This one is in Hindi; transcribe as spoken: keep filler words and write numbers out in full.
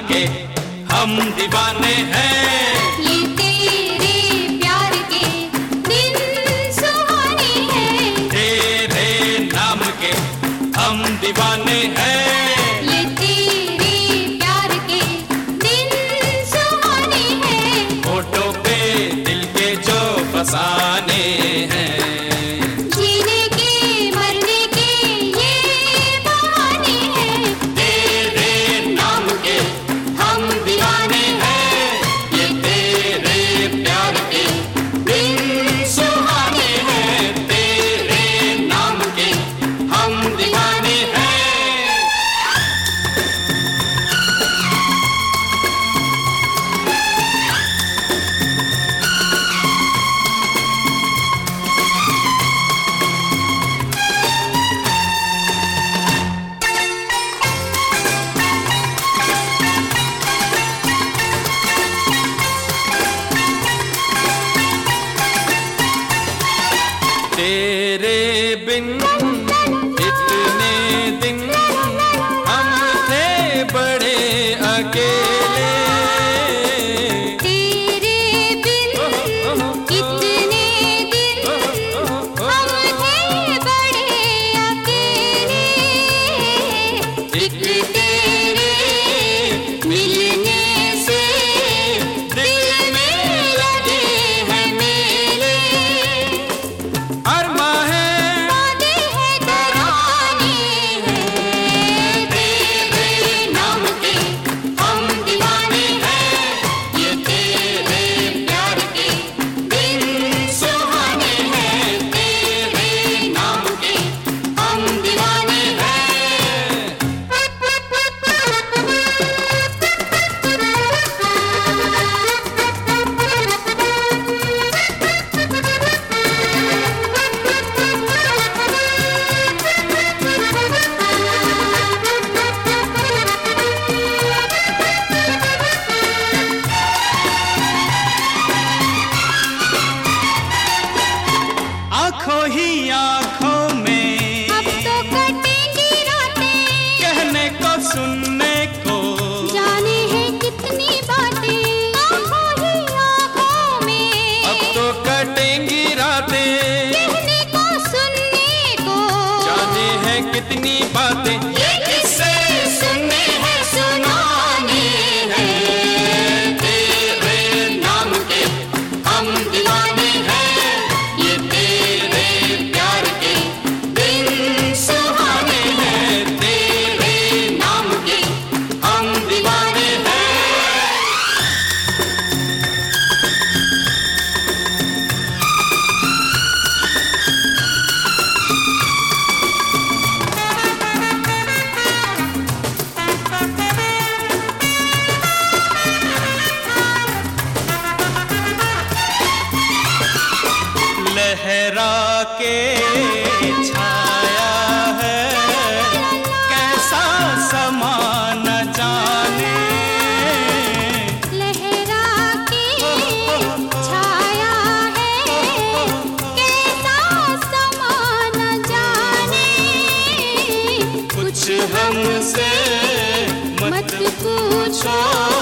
के हम दीवाने हैं। ये तेरे प्यार के दिन सुहाने हैं। तेरे नाम के हम दीवाने हैं। ये तेरे प्यार के दिन सुहाने हैं। होठों पे दिल के जो फसाने हैं। तेरे बिन इतने दिन हम थे बड़े अकेले। तेरे बिन इतने दिन हम थे बड़े अकेले। एक तेरे मिलने से दिल में लगे हैं मेले। आँखों ही आँखों में अब तो कटेंगी रातें। कहने को सुनने को जाने हैं कितनी बातें। आँखों ही आँखों में अब तो कटेंगी रातें। कहने को सुनने को जाने हैं कितनी बातें। ये किससे सुनने हैं सुनाने हैं। तेरे नाम के हम दीवाने हैं। ये तेरे प्यार के दिन सुहाने हैं। तेरे नाम के हम दीवाने हैं। लहरा के छाया है कैसा समा न जाने। लहरा के छाया है कैसा समा न जाने। कुछ हमसे मत पूछो।